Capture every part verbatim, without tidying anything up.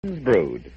Brood.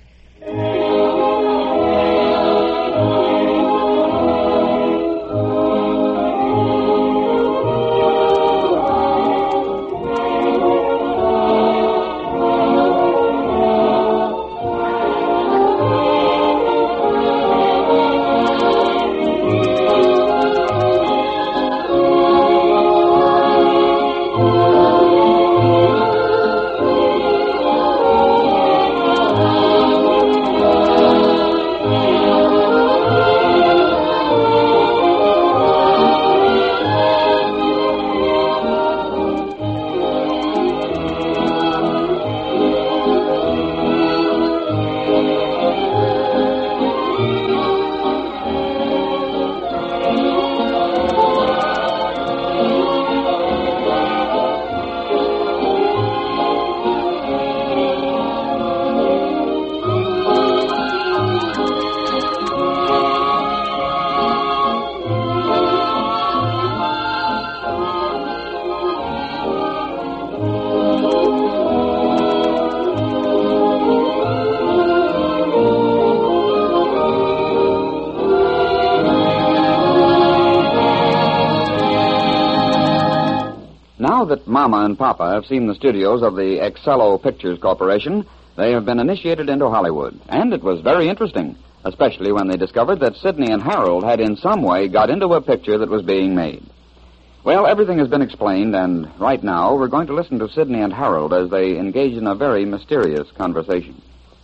Now that Mama and Papa have seen the studios of the Excello Pictures Corporation, they have been initiated into Hollywood. And it was very interesting, especially when they discovered that Sidney and Harold had in some way got into a picture that was being made. Well, everything has been explained, and right now we're going to listen to Sidney and Harold as they engage in a very mysterious conversation.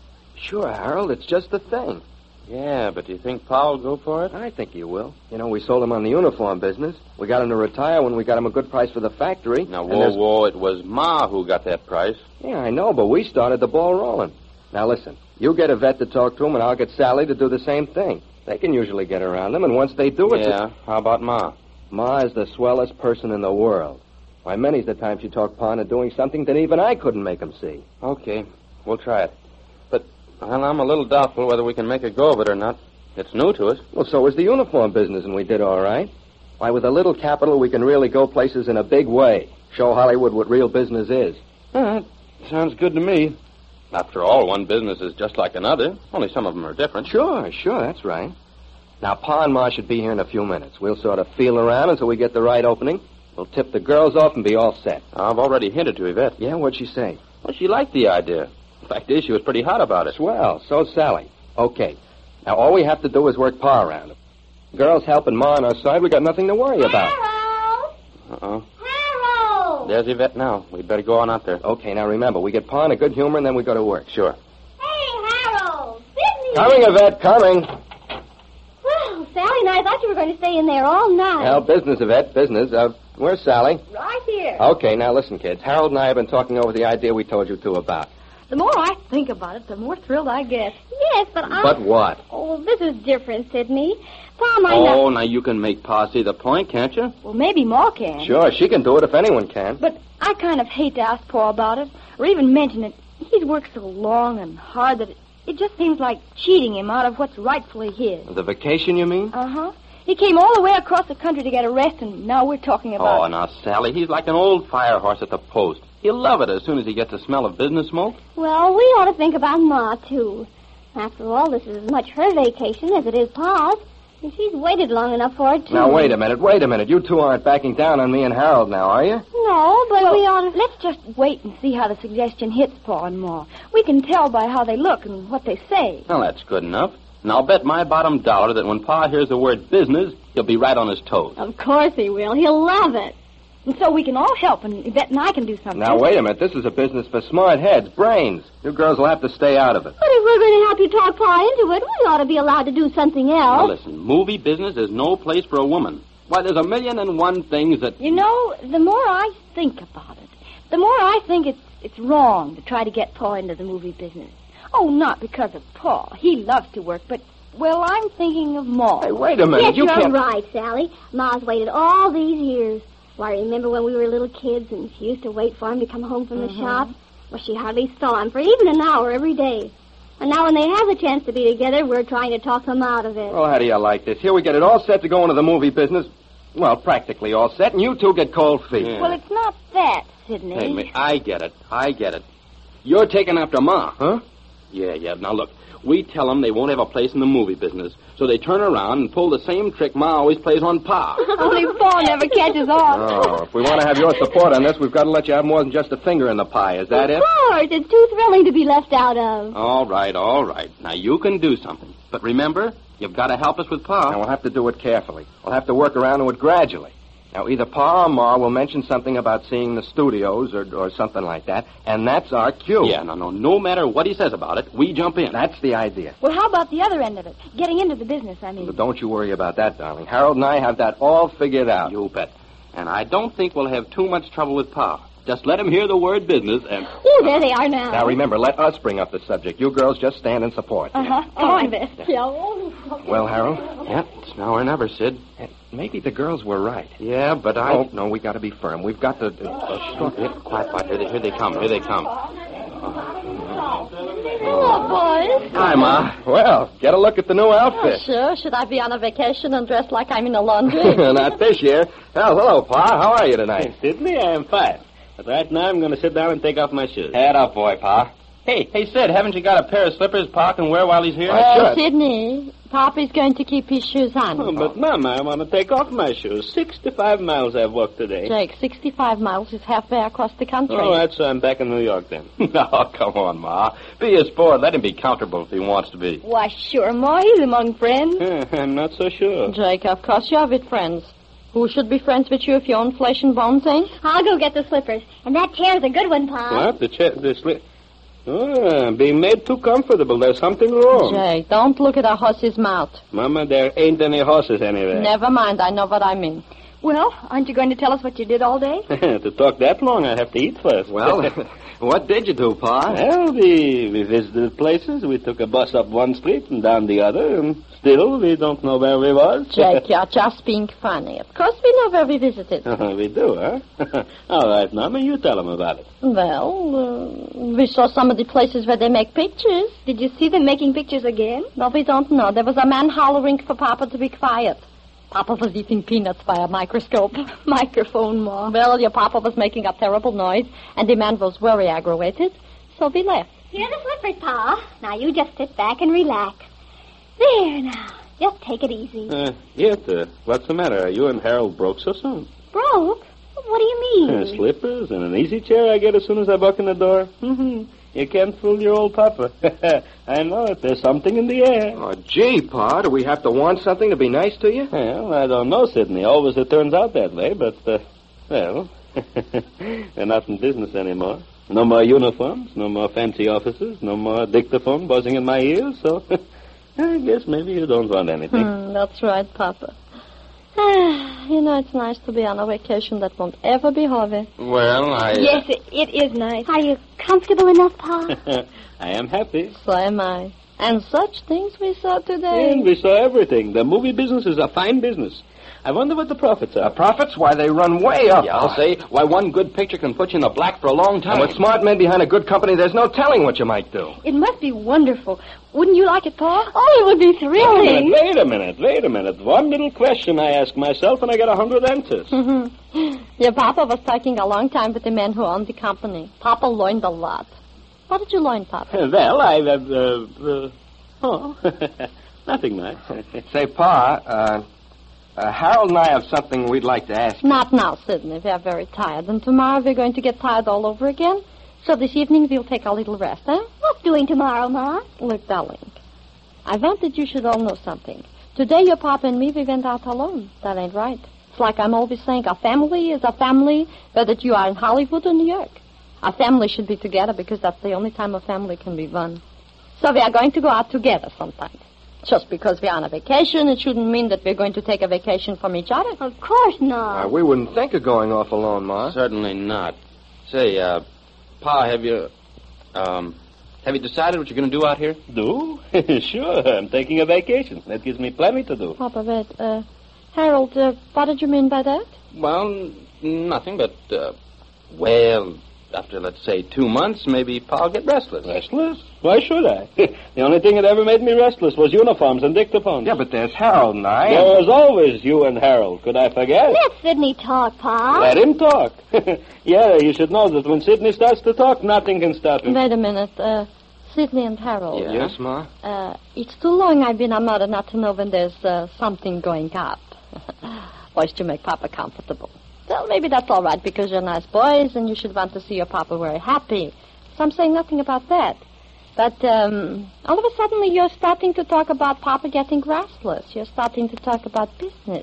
Sure, Harold, it's just the thing. Yeah, but do you think Pa will go for it? I think he will. You know, we sold him on the uniform business. We got him to retire when we got him a good price for the factory. Now, whoa, whoa, it was Ma who got that price. Yeah, I know, but we started the ball rolling. Now, listen, you get Yvette to talk to him, and I'll get Sally to do the same thing. They can usually get around him, and once they do it... Yeah, how about Ma? Ma is the swellest person in the world. Why, many's the time she talked Pa into doing something that even I couldn't make him see. Okay, we'll try it. But, well, I'm a little doubtful whether we can make a go of it or not. It's new to us. Well, so is the uniform business, and we did all right. Why, with a little capital, we can really go places in a big way. Show Hollywood what real business is. Uh, sounds good to me. After all, one business is just like another. Only some of them are different. Sure, sure, that's right. Now, Pa and Ma should be here in a few minutes. We'll sort of feel around until we get the right opening. We'll tip the girls off and be all set. I've already hinted to Yvette. Yeah, what'd she say? Well, she liked the idea. The fact is, she was pretty hot about it. Swell. So's Sally. Okay. Now, all we have to do is work Pa around. Girls helping Ma on our side, we got nothing to worry about. Harold! Uh-oh. Harold! There's Yvette now. We'd better go on out there. Okay, now remember, we get Pa in a good humor and then we go to work. Sure. Hey, Harold! Sidney! Coming, Yvette, coming. Well, Sally and I thought you were going to stay in there all night. Well, business, Yvette, business. Uh, where's Sally? Right here. Okay, now listen, kids. Harold and I have been talking over the idea we told you two about. The more I think about it, the more thrilled I get. Yes, but I... But what? Oh, this is different, Sidney. Pa might Oh, not... now you can make Pa see the point, can't you? Well, maybe Ma can. Sure, she can do it if anyone can. But I kind of hate to ask Pa about it, or even mention it. He's worked so long and hard that it, it just seems like cheating him out of what's rightfully his. The vacation, you mean? Uh-huh. He came all the way across the country to get a rest, and now we're talking about... Oh, now, Sally, he's like an old fire horse at the post. He'll love it as soon as he gets a smell of business smoke. Well, we ought to think about Ma, too. After all, this is as much her vacation as it is Pa's. And she's waited long enough for it, too. Now, wait a minute, wait a minute. You two aren't backing down on me and Harold now, are you? No, but Well, we ought to... let's just wait and see how the suggestion hits Pa and Ma. We can tell by how they look and what they say. Well, that's good enough. And I'll bet my bottom dollar that when Pa hears the word business, he'll be right on his toes. Of course he will. He'll love it. And so we can all help, and Yvette and I can do something. Now, wait a minute. This is a business for smart heads, brains. You girls will have to stay out of it. But if we're going to help you talk Pa into it, we ought to be allowed to do something Now, else. listen, movie business is no place for a woman. Why, there's a million and one things that... You know, the more I think about it, the more I think it's it's wrong to try to get Pa into the movie business. Oh, not because of Pa. He loves to work, but, well, I'm thinking of Ma. Hey, wait a minute. Yes, you you're can't... right, Sally. Ma's waited all these years. Why, remember when we were little kids and she used to wait for him to come home from Mm-hmm. the shop? Well, she hardly saw him for even an hour every day. And now when they have the chance to be together, we're trying to talk them out of it. Well, how do you like this? Here we get it all set to go into the movie business. Well, practically all set, and you two get cold feet. Yeah. Well, it's not that, Sidney. Hey, me, I get it. I get it. You're taking after Ma. Huh? yeah. Now, look, we tell them they won't have a place in the movie business, so they turn around and pull the same trick Ma always plays on Pa. Only Pa never catches on. Oh, if we want to have your support on this, we've got to let you have more than just a finger in the pie. Is that of it? Of course. It's too thrilling to be left out of. All right, all right. Now, you can do something. But remember, you've got to help us with Pa. Now, we'll have to do it carefully. We'll have to work around to it gradually. Now, either Pa or Ma will mention something about seeing the studios or, or something like that, and that's our cue. Yeah, no, no. No matter what he says about it, we jump in. That's the idea. Well, how about the other end of it? Getting into the business, I mean. But don't you worry about that, darling. Harold and I have that all figured out. You bet. And I don't think we'll have too much trouble with Pa. Just let him hear the word business and... Oh, there they are now. Now, remember, let us bring up the subject. You girls just stand and support. Uh-huh. Come Oh, on, Beth. Yeah. Well, Harold? Yeah, it's now or never, Sid. Maybe the girls were right. Yeah, but I... Oh, no, we got to be firm. We've got to... Uh, Quiet, quiet, quiet. Here they, here they come. Here they come. Hello, boys. Hi, Ma. Well, get a look at the new outfit. Sure. Should I be on a vacation and dressed like I'm in a laundry? Not this year. Well, hello, Pa. How are you tonight? Sidney, I am fine. But right now I'm going to sit down and take off my shoes. Head up, boy, Pa. Hey, hey, Sid, haven't you got a pair of slippers Pa can wear while he's here? Why, Uh, sure. Sydney, Papa's going to keep his shoes on. Oh, but, Mama, I want to take off my shoes. sixty-five miles I've walked today. Jake, sixty-five miles is halfway across the country. Oh, that's why I'm back in New York then. Oh, come on, Ma. Be a sport. Let him be comfortable if he wants to be. Why, sure, Ma. He's among friends. I'm not so sure. Jake, of course you're with friends. Who should be friends with you if you own flesh and bones, eh? I'll go get the slippers. And that chair's a good one, Pa. What? The chair, the slip... Oh, I'm being made too comfortable. There's something wrong. Jake, don't look at a horse's mouth. Mama, there ain't any horses anywhere. Never mind, I know what I mean. Well, aren't you going to tell us what you did all day? To talk that long, I have to eat first. Well, what did you do, Pa? Well, we, we visited places. We took a bus up one street and down the other, and still we don't know where we was. Jake, you're just being funny. Of course we know where we visited. Uh, we do, huh? All right, Mama, you tell them about it. Well, uh, we saw some of the places where they make pictures. Did you see them making pictures again? No, we don't know. There was a man hollering for Papa to be quiet. Papa was eating peanuts by a microscope. Microphone, Ma. Well, your Papa was making a terrible noise, and the man was very aggravated, so we left. Here are the slippers, Pa. Now you just sit back and relax. There, now. Just take it easy. Uh, yet, uh, what's the matter? Are you and Harold broke so soon? Broke? What do you mean? Uh, slippers and an easy chair I get as soon as I walk in the door. Mm-hmm. You can't fool your old Papa. I know it. There's something in the air. Oh, gee, Pa, do we have to want something to be nice to you? Well, I don't know, Sidney. Always it turns out that way, but, uh, well, they're not in business anymore. No more uniforms, no more fancy offices, no more dictaphone buzzing in my ears, so I guess maybe you don't want anything. Hmm, that's right, Papa. You know, it's nice to be on a vacation that won't ever be Harvey. Well, I... Yes, it, it is nice. Are you comfortable enough, Pa? I am happy. So am I. And such things we saw today. And we saw everything. The movie business is a fine business. I wonder what the profits are. The profits? Why, they run way up. Yeah, I'll say, why, one good picture can put you in the black for a long time. And with smart men behind a good company, there's no telling what you might do. It must be wonderful. Wouldn't you like it, Pa? Oh, it would be Wait a thrilling. minute, wait a minute, wait a minute. One little question I ask myself, and I get a hundred answers. Your Papa was talking a long time with the man who owned the company. Papa learned a lot. What did you learn, Papa? Well, I... Uh, uh, oh, nothing much. Say, Pa, uh, uh, Harold and I have something we'd like to ask you. Not now, Sidney. We are very tired. And tomorrow we're going to get tired all over again. So this evening we'll take a little rest, eh? What's doing tomorrow, Ma? Look, darling, I want that you should all know something. Today your Papa and me, we went out alone. That ain't right. It's like I'm always saying, a family is a family, whether you are in Hollywood or New York. A family should be together because that's the only time a family can be one. So we are going to go out together sometimes. Just because we're on a vacation, it shouldn't mean that we're going to take a vacation from each other. Of course not. Uh, we wouldn't think of going off alone, Ma. Certainly not. Say, uh, Pa, have you, um, have you decided what you're going to do out here? Do? Sure, I'm taking a vacation. That gives me plenty to do. Papa, wait, uh, Harold, uh, what did you mean by that? Well, nothing but, uh, well, after, let's say, two months, maybe Pa'll get restless. Restless? Why should I? The only thing that ever made me restless was uniforms and dictaphones. Yeah, but there's Harold and I. There was always you and Harold. Could I forget? Let Sidney talk, Pa. Let him talk. Yeah, you should know that when Sidney starts to talk, nothing can stop him. Wait a minute, uh, Sidney and Harold. Yes, Ma? Uh, it's too long I've been a mother not to know when there's uh, something going up. Boys to make Papa comfortable. Well, maybe that's all right because you're nice boys and you should want to see your Papa very happy. So I'm saying nothing about that. But um, all of a sudden you're starting to talk about Papa getting restless. You're starting to talk about business.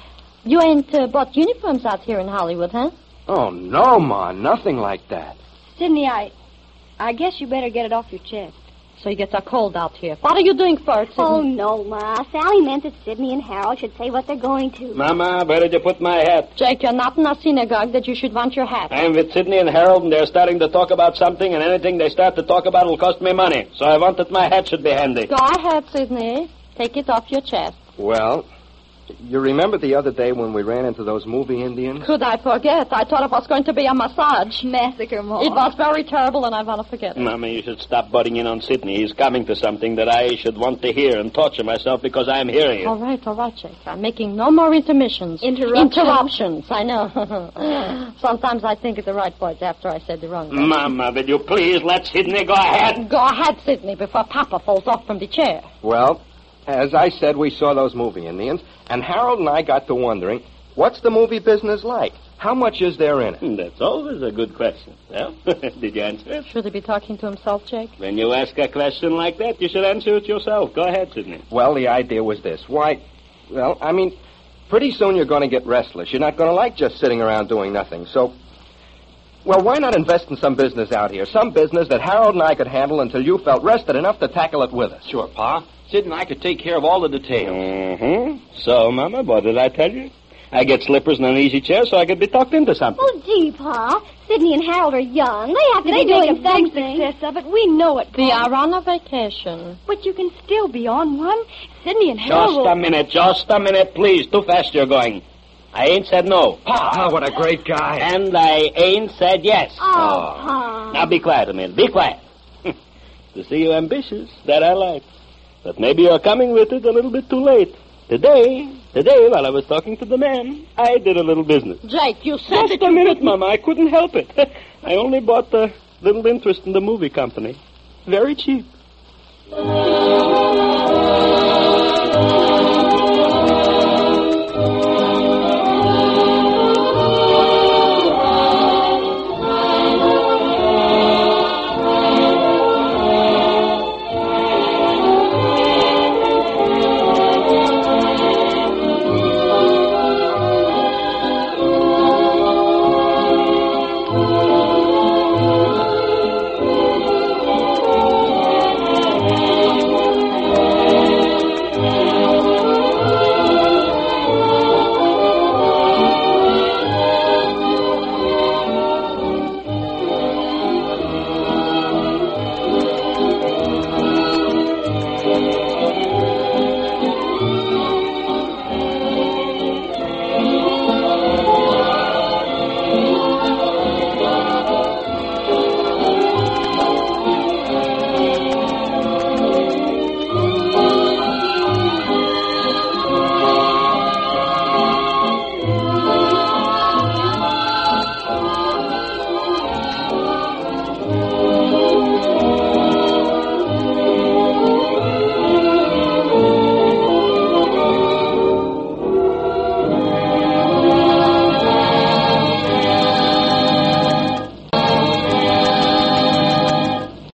You ain't uh, bought uniforms out here in Hollywood, huh? Oh, no, Ma. Nothing like that. Sidney, I... I guess you better get it off your chest. So you get a cold out here. What are you doing first? Oh, no, Ma. Sally meant that Sidney and Harold should say what they're going to. Mama, where did you put my hat? Jake, you're not in a synagogue that you should want your hat. I'm with Sidney and Harold, and they're starting to talk about something, and anything they start to talk about will cost me money. So I want that my hat should be handy. Go ahead, Sidney. Take it off your chest. Well, you remember the other day when we ran into those movie Indians? Could I forget? I thought it was going to be a massage. Massacre, Ma. It was very terrible, and I want to forget it. Mama, you should stop butting in on Sidney. He's coming to something that I should want to hear and torture myself because I'm hearing it. All right, all right, Jake. I'm making no more intermissions. Interruptions. Interruptions, I know. Sometimes I think of the right words after I said the wrong words. Mama, will you please let Sidney go ahead? Go ahead, Sidney, before Papa falls off from the chair. Well, as I said, we saw those movie Indians, and Harold and I got to wondering, what's the movie business like? How much is there in it? That's always a good question. Well, did you answer it? Should he be talking to himself, Jake? When you ask a question like that, you should answer it yourself. Go ahead, Sidney. Well, the idea was this. Why, well, I mean, pretty soon you're going to get restless. You're not going to like just sitting around doing nothing. So, well, why not invest in some business out here? Some business that Harold and I could handle until you felt rested enough to tackle it with us. Sure, Pa. Sid and I could take care of all the details. Mm-hmm. So, Mama, what did I tell you? I get slippers and an easy chair so I could be talked into something. Oh, gee, Pa. Sidney and Harold are young. They have to They be doing make a big something. success of it. We know it, We Pa. are on a vacation. But you can still be on one. Sidney and Harold Just will... a minute, just a minute, please. Too fast you're going. I ain't said no. Ah, what a great guy. And I ain't said yes. Oh, Pa. Now be quiet a minute. Be quiet. To see you ambitious, that I like. But maybe you're coming with it a little bit too late. Today, today, while I was talking to the man, I did a little business. Jake, you said Just a minute, Mama. I couldn't help it. I only bought a little interest in the movie company. Very cheap.